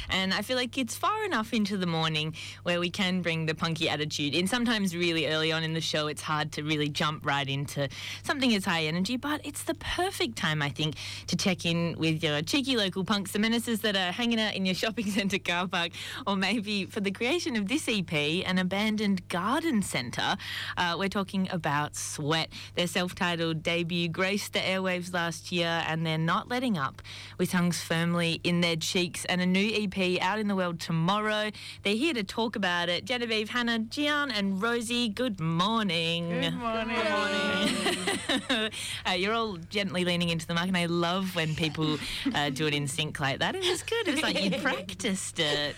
And I feel like it's far enough into the morning where we can bring the punky attitude in. Sometimes really early on in the show, it's hard to really jump right into something as high energy, but it's the perfect time, I think, to check in with your cheeky local punks, the menaces that are hanging out in your shopping centre car park, or maybe for the creation of this EP, an abandoned garden centre. We're talking about Sweat. Their self-titled debut graced the airwaves last year, and they're not letting up, with songs firmly in their cheeks, and a new EP out in the world tomorrow. They're here to talk about it. Genevieve, Hannah, Gian and Rosie, good morning. Good morning. Good morning. You're all gently leaning into the mic, and I love when people do it in sync like that. It was good. It was like you practiced it.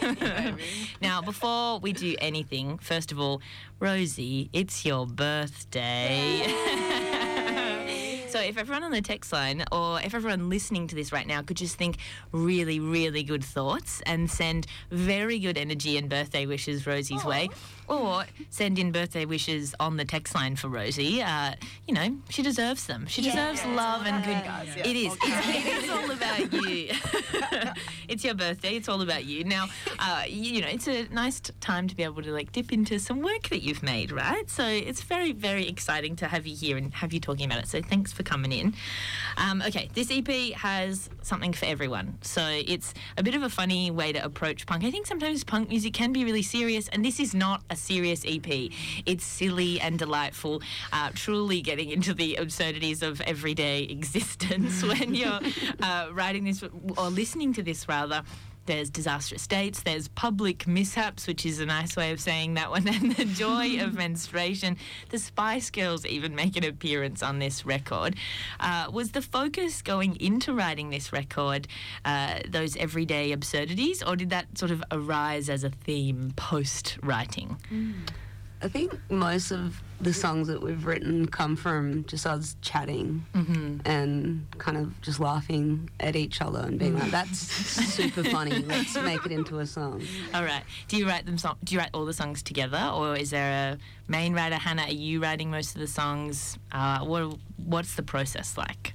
Now, before we do anything, first of all, Rosie, it's your birthday. So if everyone on the text line, or if everyone listening to this right now, could just think really, really good thoughts and send very good energy and birthday wishes Rosie's way, or send in birthday wishes on the text line for Rosie, you know, she deserves them. She deserves love and good. It is. It is all about you. It's your birthday. It's all about you. Now, you know, it's a nice time to be able to like dip into some work that you've made, right? So it's very, very exciting to have you here and have you talking about it. So thanks for coming in. Okay, this EP has something for everyone. So it's a bit of a funny way to approach punk. I think sometimes punk music can be really serious, and this is not a serious EP. It's silly and delightful, truly getting into the absurdities of everyday existence when you're writing this or listening to this rather. There's disastrous dates, there's public mishaps, which is a nice way of saying that one, and the joy of menstruation. The Spice Girls even make an appearance on this record. Was the focus going into writing this record those everyday absurdities, or did that sort of arise as a theme post-writing? I think most of the songs that we've written come from just us chatting and kind of just laughing at each other and being like, that's super funny, let's make it into a song. All right. Do you write all the songs together, or is there a main writer? Hannah, are you writing most of the songs? What's the process like?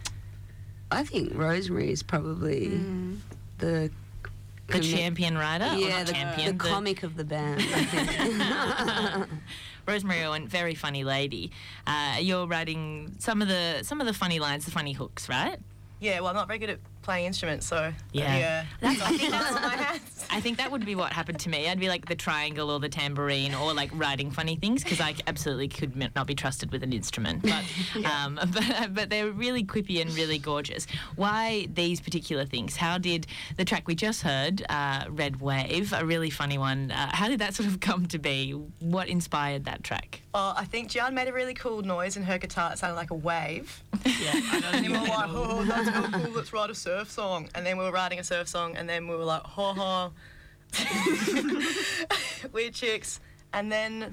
I think Rosemary is probably the champion writer? Yeah, the comic of the band, I think. Rosemary Owen, very funny lady. You're writing some of the funny lines, the funny hooks, right? Yeah, well, I'm not very good at playing instruments, so yeah. I think that's on my hands. I think that would be what happened to me. I'd be like the triangle or the tambourine, or like writing funny things, because I absolutely could not be trusted with an instrument. But but they're really quippy and really gorgeous. Why these particular things? How did the track we just heard, Red Wave, a really funny one, how did that sort of come to be? What inspired that track? I think Gian made a really cool noise in her guitar. It sounded like a wave. Yeah, I know. And then we were like, oh, that's so cool, let's write a surf song. And then we were writing a surf song, and then we were like, ha ha. Weird chicks. And then,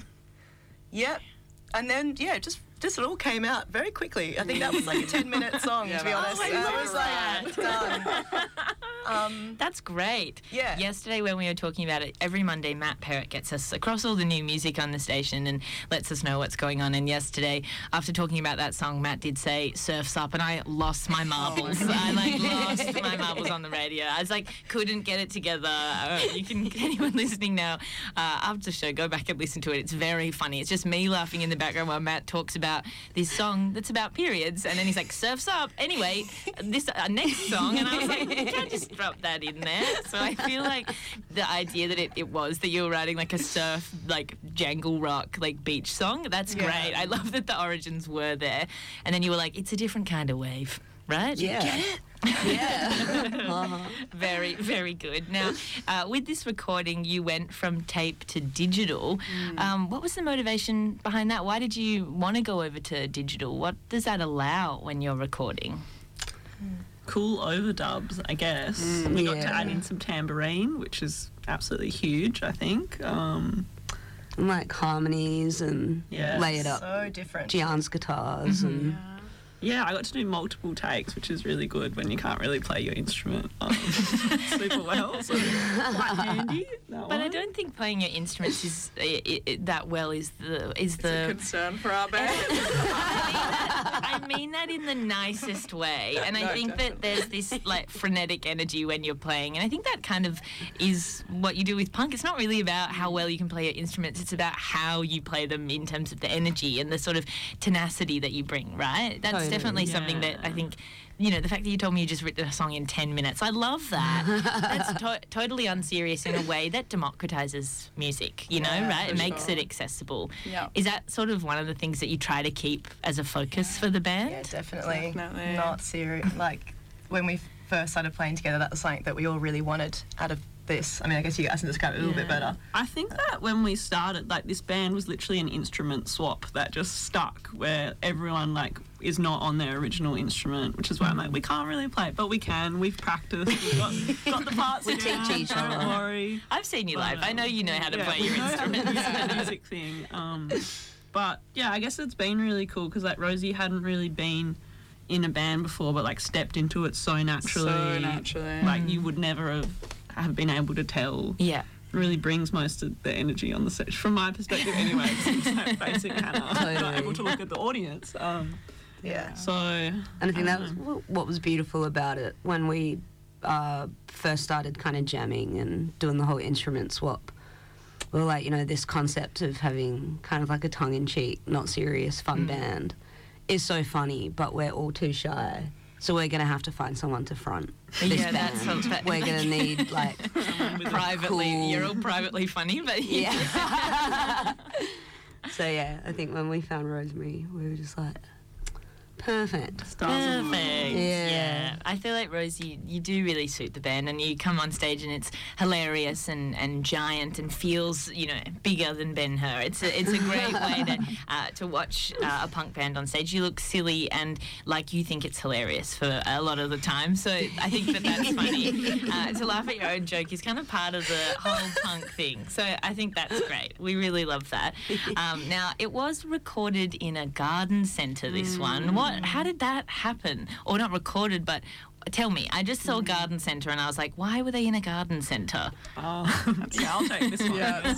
just it all came out very quickly. I think that was like a 10-minute song, to be honest. I was like, done. That's great. Yeah. Yesterday when we were talking about it, every Monday Matt Perrott gets us across all the new music on the station and lets us know what's going on. And yesterday, after talking about that song, Matt did say Surf's Up, and I lost my marbles. I lost my marbles on the radio. I was like, couldn't get it together. Anyone listening now, after the show, go back and listen to it. It's very funny. It's just me laughing in the background while Matt talks about this song that's about periods, and then he's like, Surf's Up. Anyway, this next song, and I was like, you can't just drop that in there. So I feel like the idea that it was that you were writing like a surf, like jangle rock, like beach song, that's great. I love that the origins were there. And then you were like, it's a different kind of wave, right? Yeah. Get it? Yeah. Very, very good. Now, with this recording, you went from tape to digital. What was the motivation behind that? Why did you want to go over to digital? What does that allow when you're recording? Cool overdubs, I guess. We got to add in some tambourine, which is absolutely huge, I think. Like harmonies and lay it up. So different. Gian's guitars and... Yeah, I got to do multiple takes, which is really good when you can't really play your instrument super well. So quite handy. But I don't think playing your instruments is that well is the It's a concern for our band. I mean that in the nicest way, and I think that there's this like frenetic energy when you're playing, and I think that kind of is what you do with punk. It's not really about how well you can play your instruments; it's about how you play them in terms of the energy and the sort of tenacity that you bring. Right? That's definitely something that I think. You know, the fact that you told me you just written a song in 10 minutes, I love that. That's totally unserious in a way that democratizes music, you know, right? It makes it accessible. Yeah. Is that sort of one of the things that you try to keep as a focus for the band? Yeah, definitely. Not serious. Like, when we first started playing together, that was something that we all really wanted out of this. I mean, I guess you guys can describe it a little bit better. I think that when we started, like, this band was literally an instrument swap that just stuck, where everyone, like, is not on their original instrument, which is why I'm like, we can't really play it, but we can. We've practiced. We've got the parts We down. teach each other. Don't worry. I've seen you live. I know you know how to play your instruments. It's a music thing. But, yeah, I guess it's been really cool because, like, Rosie hadn't really been in a band before, but, like, stepped into it so naturally. Like, you would never have been able to tell. Yeah. Really brings most of the energy on the stage, from my perspective anyway. It's like basic Hannah. I'm not able to look at the audience. So... And I think that was what was beautiful about it when we first started kind of jamming and doing the whole instrument swap. We were like, you know, this concept of having kind of like a tongue-in-cheek, not serious, fun band is so funny, but we're all too shy. So we're going to have to find someone to front this band. We're going to need, like, privately. cool... You're all privately funny, but yeah. So, yeah, I think when we found Rosemary, we were just like... Perfect. Perfect. Yeah. I feel like, Rose, you do really suit the band, and you come on stage and it's hilarious and giant and feels, you know, bigger than Ben-Hur. It's a great way to watch a punk band on stage. You look silly and like you think it's hilarious for a lot of the time. So I think that's funny. To laugh at your own joke is kind of part of the whole punk thing. So I think that's great. We really love that. Now, it was recorded in a garden centre, this one. How did that happen? Or not recorded, but tell me. I just saw garden centre and I was like, why were they in a garden centre? Yeah, I'll take this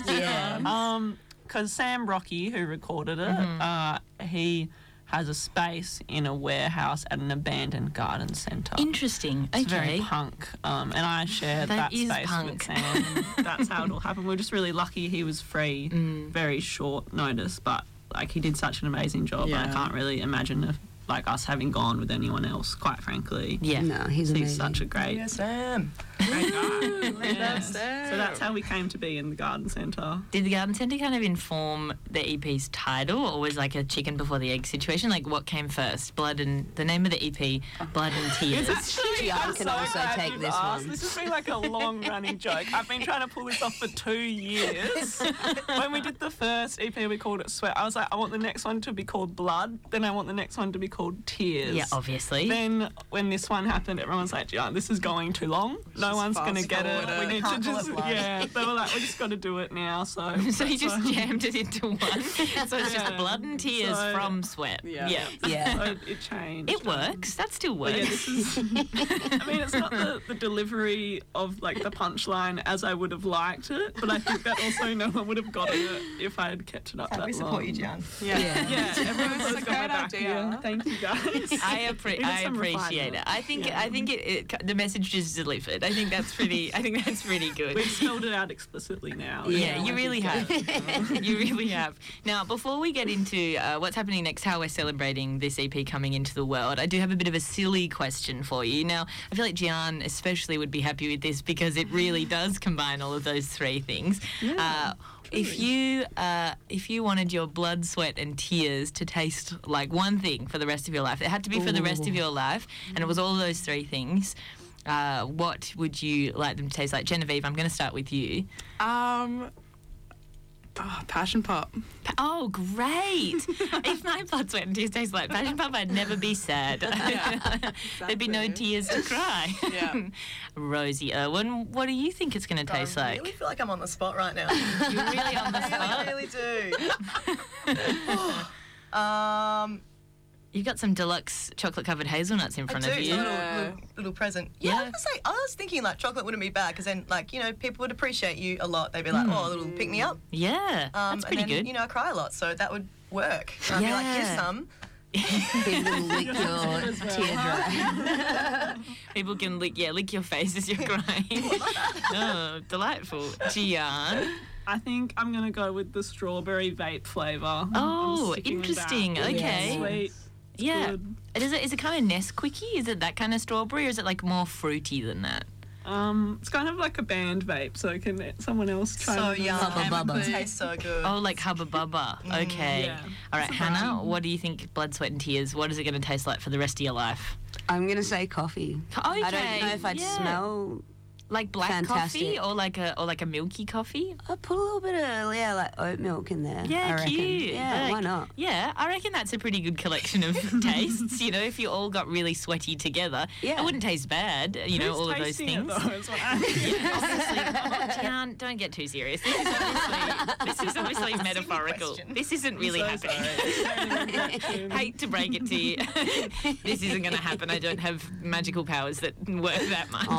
one. Because Sam Rocky, who recorded it, he has a space in a warehouse at an abandoned garden centre. Interesting. It's very punk. And I shared that space with Sam. That's how it all happened. We were just really lucky he was free, very short notice, but like he did such an amazing job. And I can't really imagine us having gone with anyone else, quite frankly. Yeah. No, he's amazing. He's such a great Sam. Great guy. So that's how we came to be in the garden centre. Did the garden centre kind of inform the EP's title, or was like a chicken before the egg situation? Like, what came first? Blood and the name of the EP, Blood and Tears. Gian can also take this one. This has been like a long-running joke. I've been trying to pull this off for 2 years. When we did the first EP, we called it Sweat. I was like, I want the next one to be called Blood. Then I want the next one to be called Tears. Yeah, obviously. Then when this one happened, everyone's like, Gian, this is going too long. No one's going to get it. We need to just, they were like, we just got to do it now. So you just jammed it into one. So it's just Blood and Tears from Sweat. Yeah. So it changed. It works. That still works. Yeah, this is, I mean, it's not the delivery of like the punchline as I would have liked it, but I think that also no one would have gotten it if I had kept it up that long. We support you, Gian. Yeah. Everyone's got my back here. Thank you, guys. I appreciate it. I think the message is delivered. I think that's pretty good. We've spelled it out explicitly now. Yeah, you really have. You really have. Now, before we get into what's happening next, how we're celebrating this EP coming into the world, I do have a bit of a silly question for you. Now, I feel like Gian especially would be happy with this because it really does combine all of those three things. Yeah. If you wanted your blood, sweat and tears to taste like one thing for the rest of your life, it had to be for the rest of your life, and it was all those three things, what would you like them to taste like? Genevieve, I'm going to start with you. Passion Pop. Oh, great. If my blood, sweat and tears tasted like Passion Pop, I'd never be sad. There'd be no tears to cry. Yeah. Rosie Irwin, what do you think it's going to taste like? I really feel like I'm on the spot right now. You're really on the spot? I really do. You've got some deluxe chocolate-covered hazelnuts in front of you. A little present. Yeah, I was thinking like chocolate wouldn't be bad because then like, you know, people would appreciate you a lot. They'd be like, oh, a little pick-me-up. Yeah, that's pretty and then, good. You know, I cry a lot, so that would work. I'd be like, here's some. People lick your tear dry. People can lick your face as you're crying. Oh, delightful. Gian? I think I'm going to go with the strawberry vape flavour. Oh, interesting. Okay. Sweet. Yeah. Is it kind of Nesquickie? Is it that kind of strawberry, or is it like more fruity than that? It's kind of like a band vape, so can someone else try? So yum. Hubba Bubba. It tastes so good. Oh, like Hubba Bubba. Okay. Yeah. All right, Hannah, what do you think? Blood, Sweat and Tears. What is it going to taste like for the rest of your life? I'm going to say coffee. Okay. I don't know if I'd smell like black fantastic. coffee or like a milky coffee. I'd put a little bit of like oat milk in there. Yeah, I reckon. cute. Yeah, why not? Yeah, I reckon that's a pretty good collection of tastes. You know, if you all got really sweaty together, it wouldn't taste bad. You know, all of those things. Obviously, Tian, don't get too serious. This is obviously metaphorical. This isn't really happening. Hate to break it to you. This isn't going to happen. I don't have magical powers that work that much.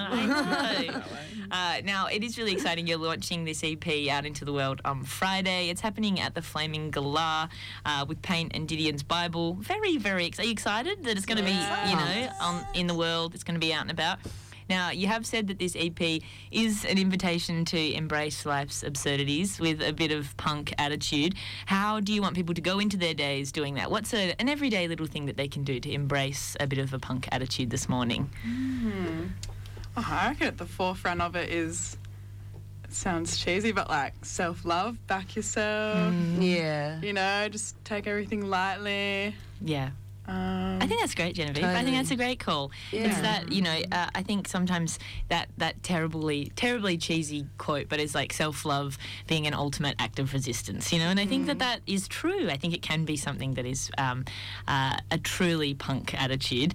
Now, it is really exciting. You're launching this EP out into the world on Friday. It's happening at the Flaming Galah with Paint and Didion's Bible. Very, very excited. Are you excited that it's going to be, you know, in the world? It's going to be out and about. Now, you have said that this EP is an invitation to embrace life's absurdities with a bit of punk attitude. How do you want people to go into their days doing that? What's an everyday little thing that they can do to embrace a bit of a punk attitude this morning? Oh, I reckon at the forefront of it is, it sounds cheesy, but like self-love, back yourself. Yeah. You know, just take everything lightly. Yeah. I think that's great, Genevieve. Totally. I think that's a great call. Yeah. It's that, you know, I think sometimes that terribly cheesy quote, but it's like self-love being an ultimate act of resistance, you know, and I think that is true. I think it can be something that is a truly punk attitude.